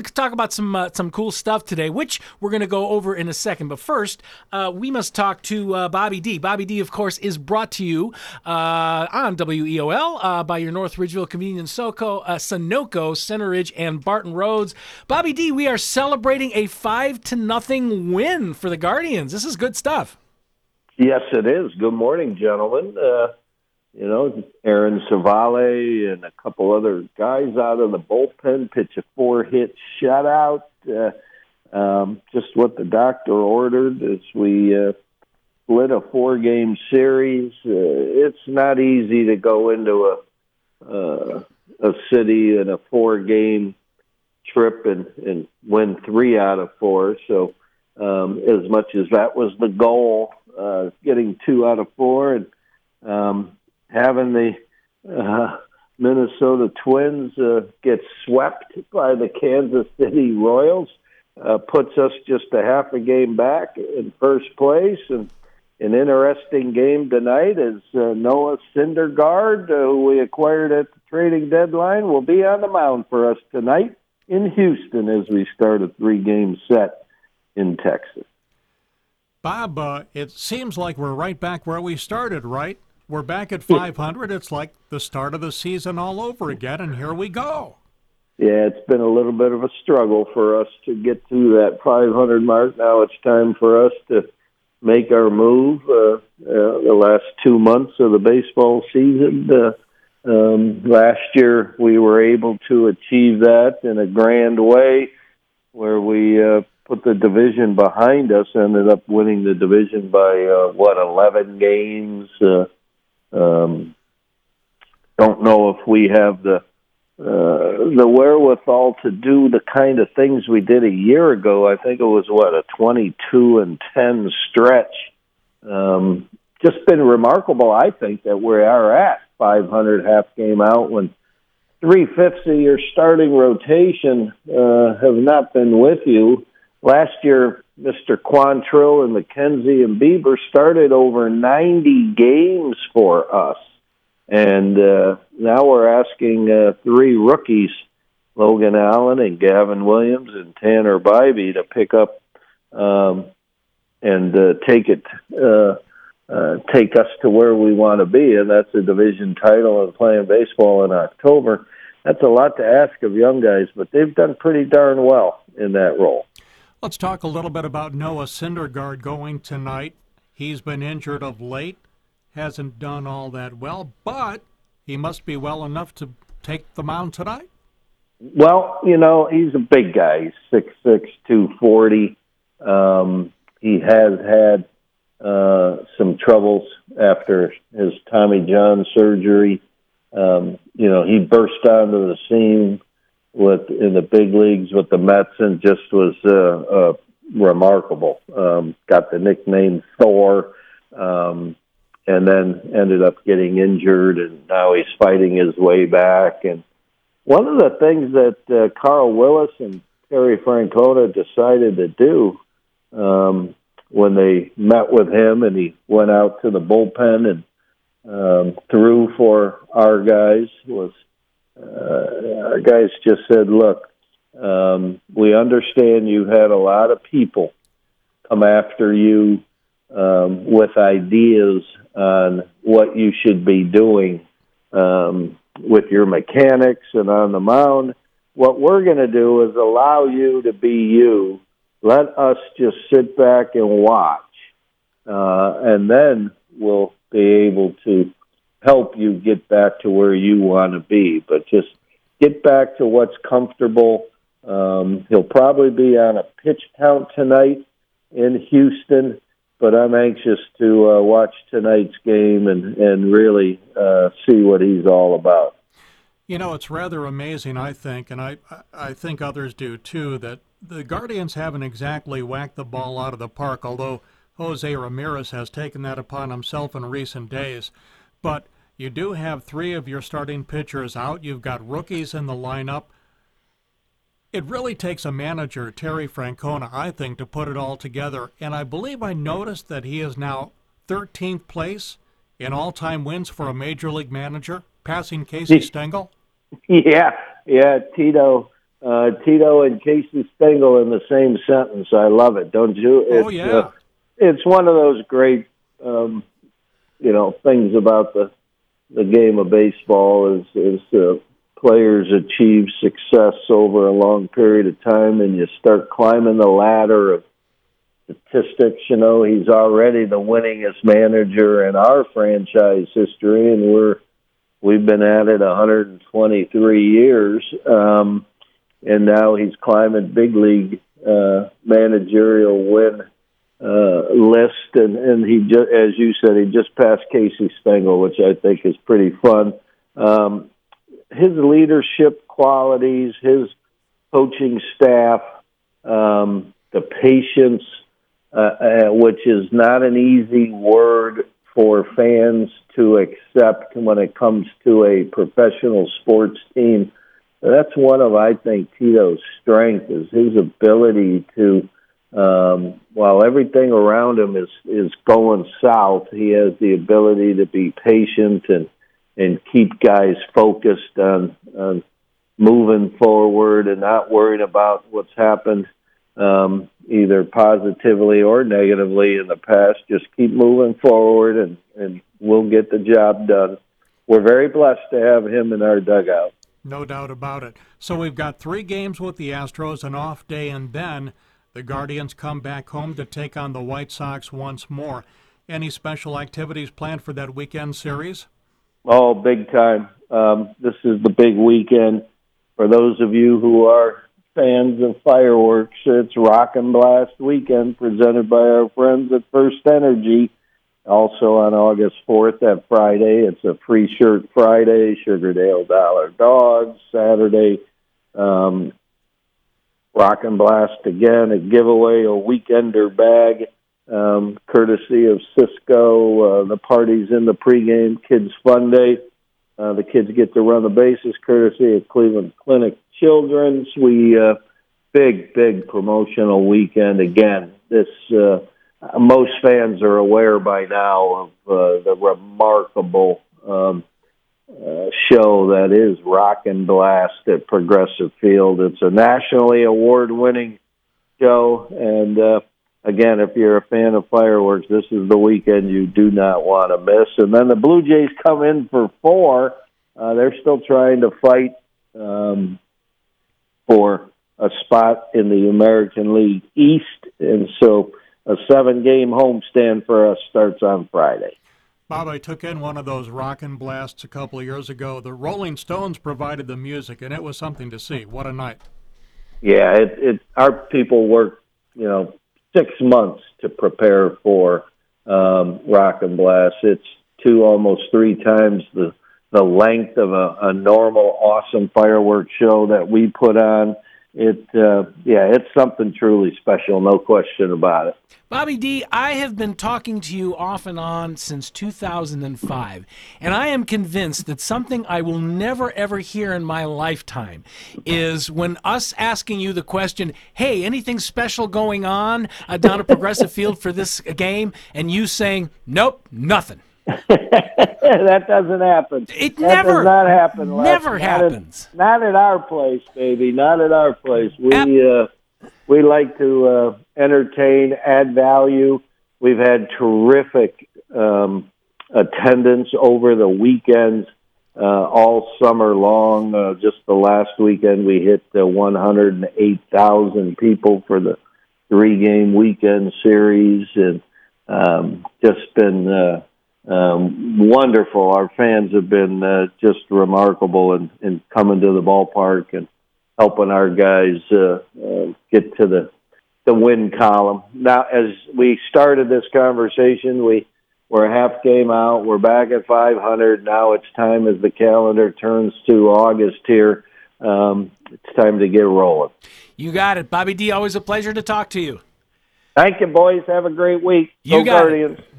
to talk about some cool stuff today, which we're going to go over in a second. But first, we must talk to Bobby D. Bobby D, of course, is brought to you on WEOL by your North Ridgeville Convenience Sunoco, Center Ridge, and Barton Roads. Bobby D, we are celebrating a 5-0 win for the Guardians. This is good stuff. Yes, it is. Good morning, gentlemen. Aaron Savale and a couple other guys out of the bullpen pitch a 4-hit shutout. Just what the doctor ordered as we split a 4-game series. It's not easy to go into a city in a 4-game trip and win 3 out of 4. So as much as that was the goal, getting 2 out of 4 and having the Minnesota Twins get swept by the Kansas City Royals puts us just a half a game back in first place. And an interesting game tonight is Noah Syndergaard, who we acquired at the trading deadline, will be on the mound for us tonight in Houston as we start a 3-game set in Texas. Bob, it seems like we're right back where we started, right? We're back at 500. It's like the start of the season all over again, and here we go. Yeah, it's been a little bit of a struggle for us to get to that 500 mark. Now it's time for us to make our move. The last 2 months of the baseball season, last year we were able to achieve that in a grand way where we put the division behind us, ended up winning the division by, 11 games. Don't know if we have the wherewithal to do the kind of things we did a year ago. I think it was a 22-10 stretch. Just been remarkable, I think, that we are at 500 half game out when 3/5 of your starting rotation have not been with you. Last year, Mr. Quantrill and McKenzie and Bieber started over 90 games for us. And now we're asking 3 rookies, Logan Allen and Gavin Williams and Tanner Bybee, to pick up and take us to where we want to be, and that's a division title and playing baseball in October. That's a lot to ask of young guys, but they've done pretty darn well in that role. Let's talk a little bit about Noah Syndergaard going tonight. He's been injured of late, hasn't done all that well, but he must be well enough to take the mound tonight. Well, he's a big guy. He's 6'6", 240. He has had some troubles after his Tommy John surgery. He burst onto the scene in the big leagues with the Mets and just was remarkable. Got the nickname Thor, and then ended up getting injured, and now he's fighting his way back. And one of the things that Carl Willis and Terry Francona decided to do when they met with him and he went out to the bullpen and threw for our guys was our guys just said, look, we understand you had a lot of people come after you with ideas on what you should be doing with your mechanics and on the mound. What we're going to do is allow you to be you. Let us just sit back and watch, and then we'll be able to help you get back to where you want to be. But just get back to what's comfortable. He'll probably be on a pitch count tonight in Houston, but I'm anxious to watch tonight's game and really see what he's all about. It's rather amazing, I think, and I think others do too, that the Guardians haven't exactly whacked the ball out of the park, although Jose Ramirez has taken that upon himself in recent days. But you do have 3 of your starting pitchers out. You've got rookies in the lineup. It really takes a manager, Terry Francona, I think, to put it all together. And I believe I noticed that he is now 13th place in all-time wins for a major league manager, passing Casey Stengel. Yeah, Tito Tito and Casey Stengel in the same sentence. I love it, don't you? It's one of those great, things about the game of baseball is players achieve success over a long period of time, and you start climbing the ladder of statistics. He's already the winningest manager in our franchise history, and we've been at it 123 years. And now he's climbing big league managerial win list, and he just, as you said, he just passed Casey Stengel, which I think is pretty fun. His leadership qualities, his coaching staff, the patience, which is not an easy word for fans to accept when it comes to a professional sports team. That's one of, I think, Tito's strength is his ability to, while everything around him is going south, he has the ability to be patient and keep guys focused on moving forward and not worrying about what's happened, either positively or negatively in the past. Just keep moving forward, and we'll get the job done. We're very blessed to have him in our dugout. No doubt about it. So we've got 3 games with the Astros, an off day, and then the Guardians come back home to take on the White Sox once more. Any special activities planned for that weekend series? Oh, big time. This is the big weekend. For those of you who are fans of fireworks, it's Rock and Blast weekend presented by our friends at First Energy. Also on August 4th, that Friday, it's a free shirt Friday, Sugardale Dollar Dogs. Saturday, Rock and Blast again, a giveaway, a weekender bag, courtesy of Cisco. The party's in the pregame Kids Fun Day. The kids get to run the bases, courtesy of Cleveland Clinic Children's. Big promotional weekend again. This most fans are aware by now of the remarkable show that is Rock and Blast at Progressive Field. It's a nationally award-winning show, and again, if you're a fan of fireworks, this is the weekend you do not want to miss. And then the Blue Jays come in for 4. They're still trying to fight for a spot in the American League East, and so a 7-game homestand for us starts on Friday. Bob, I took in one of those Rock and Blasts a couple of years ago. The Rolling Stones provided the music, and it was something to see. What a night. Yeah, our people worked, 6 months to prepare for Rock and Blast. It's 2, almost 3 times the length of a normal, awesome fireworks show that we put on. It's something truly special, no question about it. Bobby D, I have been talking to you off and on since 2005, and I am convinced that something I will never, ever hear in my lifetime is when us asking you the question, hey, anything special going on down at Progressive Field for this game, and you saying, nope, nothing. That doesn't happen. That does not happen. Never happens. Not at our place, baby. Not at our place. We like to entertain, add value. We've had terrific attendance over the weekends all summer long. Just the last weekend, we hit 108,000 people for the 3-game weekend series, and just been wonderful. Our fans have been just remarkable in coming to the ballpark and helping our guys get to the win column. Now, as we started this conversation, we're a half game out. We're back at 500. Now it's time, as the calendar turns to August here, it's time to get rolling. You got it. Bobby D, always a pleasure to talk to you. Thank you, boys. Have a great week. You Go got Guardians. it.